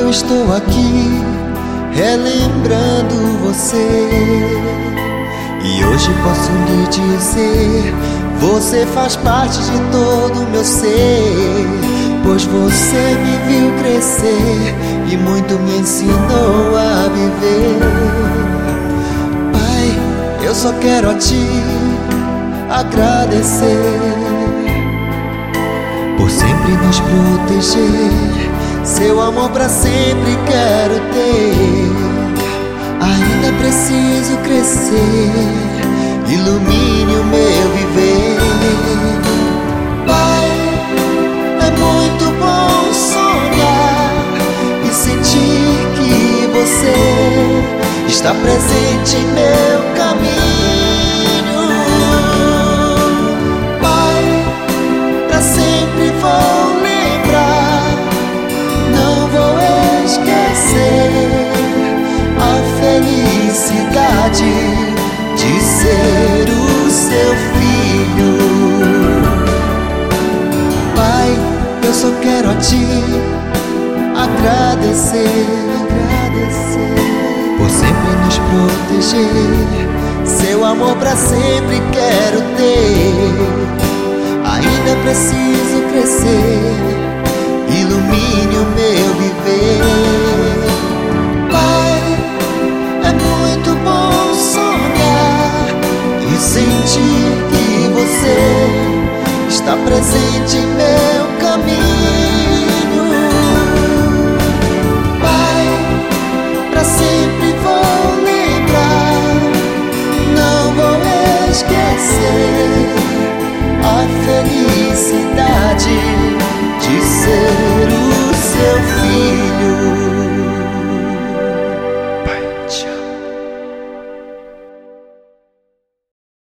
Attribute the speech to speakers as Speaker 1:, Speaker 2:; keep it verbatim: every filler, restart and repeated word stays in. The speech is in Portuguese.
Speaker 1: eu estou aqui relembrando você, e hoje posso lhe dizer: você faz parte de todo o meu ser, pois você me viu crescer e muito me ensinou a viver. Pai, eu só quero a Ti agradecer por sempre nos proteger. Seu amor pra sempre quero ter. Ainda preciso crescer, ilumine o meu viver. Pai, é muito bom sonhar e sentir que você está presente em meu caminho. Pai, pra sempre vou lembrar, não vou esquecer a felicidade de ser o seu filho. Pai, eu só quero a Ti agradecer, agradecer por sempre nos proteger. Seu amor pra sempre quero ter. Ainda preciso crescer, ilumine o meu viver. Pai, é muito bom sonhar e sentir